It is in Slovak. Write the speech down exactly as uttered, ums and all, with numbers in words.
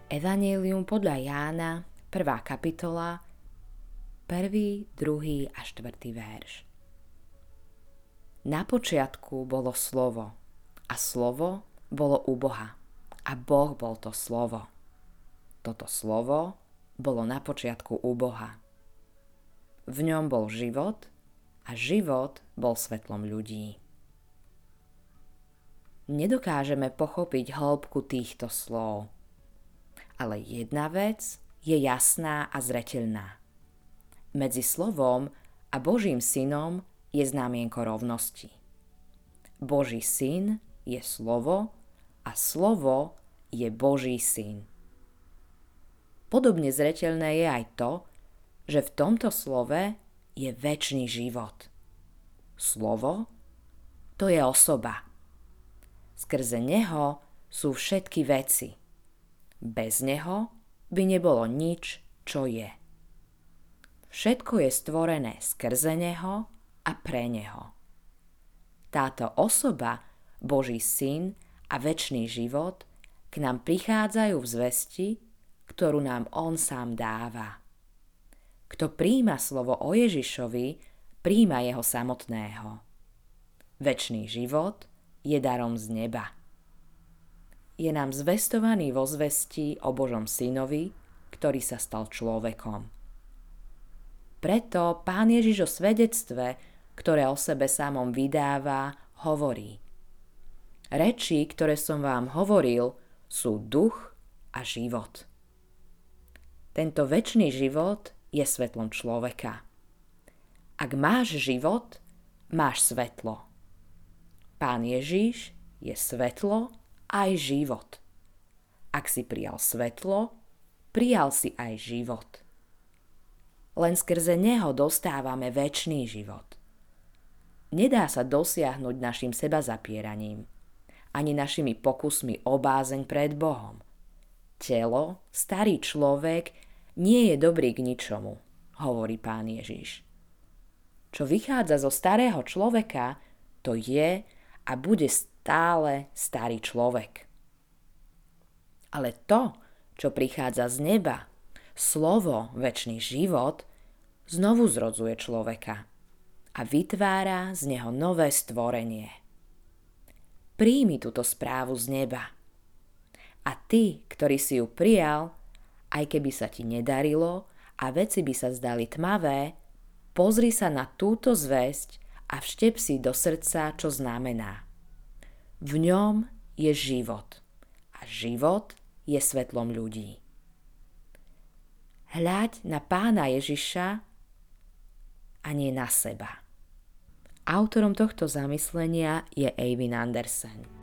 Evanjelium podľa Jána, prvá kapitola, prvý, druhý a štvrtý verš. Na počiatku bolo slovo, a slovo bolo u Boha, a Boh bol to slovo. Toto slovo bolo na počiatku u Boha. V ňom bol život, a život bol svetlom ľudí. Nedokážeme pochopiť hĺbku týchto slov, ale jedna vec je jasná a zreteľná. Medzi slovom a Božím synom je znamienko rovnosti. Boží syn je slovo a slovo je Boží syn. Podobne zreteľné je aj to, že v tomto slove je večný život. Slovo to je osoba. Skrze neho sú všetky veci. Bez neho by nebolo nič, čo je. Všetko je stvorené skrze neho a pre neho. Táto osoba, Boží syn a večný život, k nám prichádzajú v zvesti, ktorú nám on sám dáva. Kto prijíma slovo o Ježišovi, prijíma jeho samotného. Večný život je darom z neba. Je nám zvestovaný vo zvesti o Božom synovi, ktorý sa stal človekom. Preto Pán Ježiš o svedectve, ktoré o sebe samom vydáva, hovorí: Reči, ktoré som vám hovoril, sú duch a život. Tento večný život je svetlom človeka. Ak máš život, máš svetlo. Pán Ježiš je svetlo aj život. Ak si prijal svetlo, prijal si aj život. Len skrze neho dostávame večný život. Nedá sa dosiahnuť našim sebazapieraním, ani našimi pokusmi o bázeň pred Bohom. Telo, starý človek, nie je dobrý k ničomu, hovorí Pán Ježiš. Čo vychádza zo starého človeka, to je a bude stále starý človek. Ale to, čo prichádza z neba, slovo, večný život, znovu zrodzuje človeka a vytvára z neho nové stvorenie. Príjmi túto správu z neba. A ty, ktorý si ju prijal, aj keby sa ti nedarilo a veci by sa zdali tmavé, pozri sa na túto zvesť a vštep si do srdca, čo znamená. V ňom je život a život je svetlom ľudí. Hľaď na Pána Ježiša a nie na seba. Autorom tohto zamyslenia je Eivind Andersen.